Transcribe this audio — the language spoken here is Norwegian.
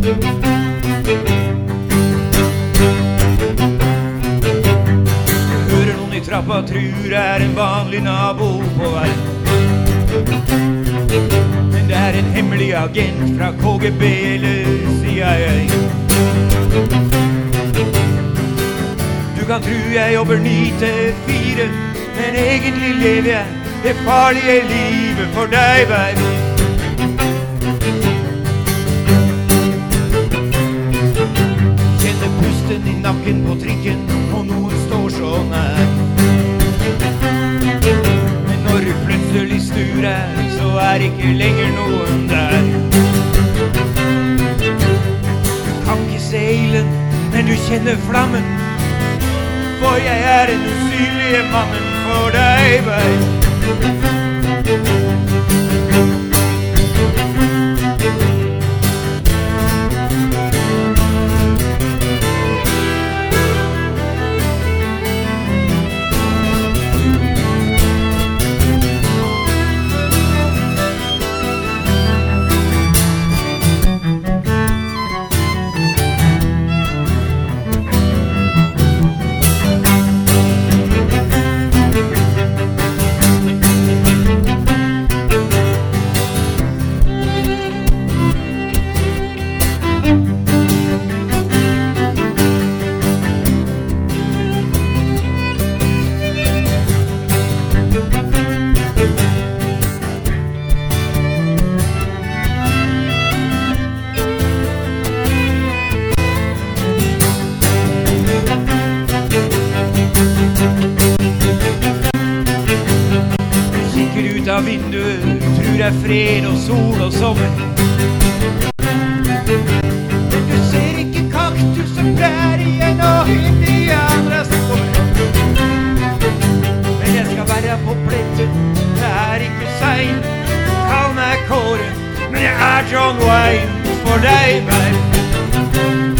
Hører noen i trappa, tror en vanlig nabo på vei. Men det en hemmelig agent fra KGB eller CIA. Du kan tro jeg jobber 9-4, men egentlig lever jeg det farlige livet for deg, baby. Kjenner pusten i nakken på trikken, og noen står så nær. Men når du plutselig snur her, så ikke lenger noen der. Du kan ikke se ilden, men du kjenner flammen, for jeg den usynlige mannen for deg, baby. Av vinduet, tror fred og sol og sommer. Men du ser ikke kaktus og prærien og indianere som kommer. Men jeg skal være på pletten, det ikke sein. Kall meg Kåre, men jeg John Wayne for deg, baby.